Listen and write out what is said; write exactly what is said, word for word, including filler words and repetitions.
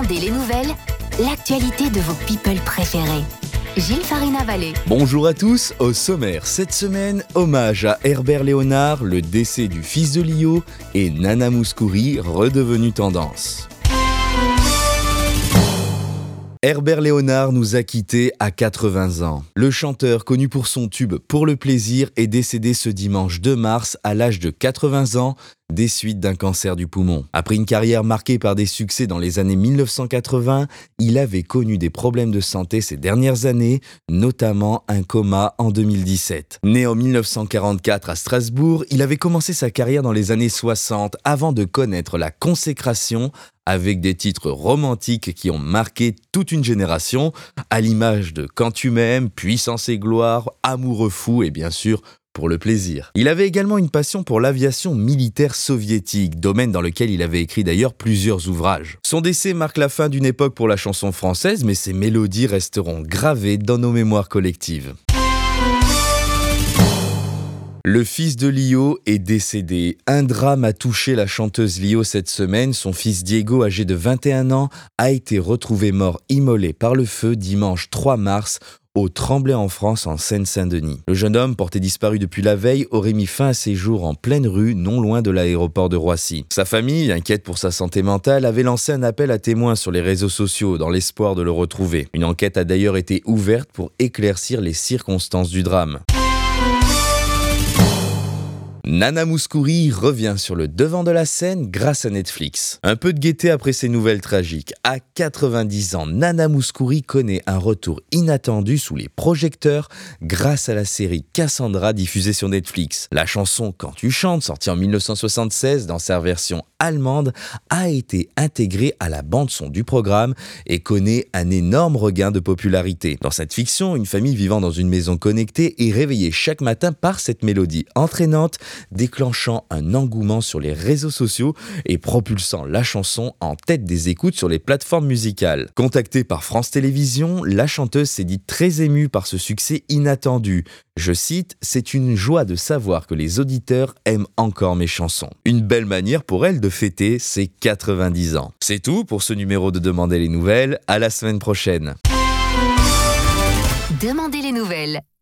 Demandez les nouvelles, l'actualité de vos people préférés. Gilles Farina-Vallée. Bonjour à tous, au sommaire cette semaine, hommage à Herbert Léonard, le décès du fils de Lio et Nana Mouskouri, redevenu tendance. Herbert Léonard nous a quittés à quatre-vingts ans. Le chanteur, connu pour son tube Pour le plaisir, est décédé ce dimanche deux mars à l'âge de quatre-vingts ans, des suites d'un cancer du poumon. Après une carrière marquée par des succès dans les années mille neuf cent quatre-vingts, il avait connu des problèmes de santé ces dernières années, notamment un coma en deux mille dix-sept. Né en mille neuf cent quarante-quatre à Strasbourg, il avait commencé sa carrière dans les années soixante avant de connaître la consécration avec des titres romantiques qui ont marqué toute une génération, à l'image de Quand tu m'aimes, Puissance et gloire, Amoureux fou et bien sûr Pour le plaisir. Il avait également une passion pour l'aviation militaire soviétique, domaine dans lequel il avait écrit d'ailleurs plusieurs ouvrages. Son décès marque la fin d'une époque pour la chanson française, mais ses mélodies resteront gravées dans nos mémoires collectives. Le fils de Lio est décédé. Un drame a touché la chanteuse Lio cette semaine. Son fils Diego, âgé de vingt et un ans, a été retrouvé mort immolé par le feu dimanche trois mars au Tremblay en France, en Seine-Saint-Denis. Le jeune homme, porté disparu depuis la veille, aurait mis fin à ses jours en pleine rue, non loin de l'aéroport de Roissy. Sa famille, inquiète pour sa santé mentale, avait lancé un appel à témoins sur les réseaux sociaux dans l'espoir de le retrouver. Une enquête a d'ailleurs été ouverte pour éclaircir les circonstances du drame. Nana Mouskouri revient sur le devant de la scène grâce à Netflix. Un peu de gaieté après ces nouvelles tragiques. À quatre-vingt-dix ans, Nana Mouskouri connaît un retour inattendu sous les projecteurs grâce à la série Cassandra diffusée sur Netflix. La chanson Quand tu chantes, sortie en mille neuf cent soixante-seize dans sa version allemande, a été intégrée à la bande-son du programme et connaît un énorme regain de popularité. Dans cette fiction, une famille vivant dans une maison connectée est réveillée chaque matin par cette mélodie entraînante, déclenchant un engouement sur les réseaux sociaux et propulsant la chanson en tête des écoutes sur les plateformes musicales. Contactée par France Télévisions, la chanteuse s'est dite très émue par ce succès inattendu. Je cite, « C'est une joie de savoir que les auditeurs aiment encore mes chansons. » Une belle manière pour elle de fêter ses quatre-vingt-dix ans. C'est tout pour ce numéro de Demandez les nouvelles. À la semaine prochaine. Demandez les nouvelles.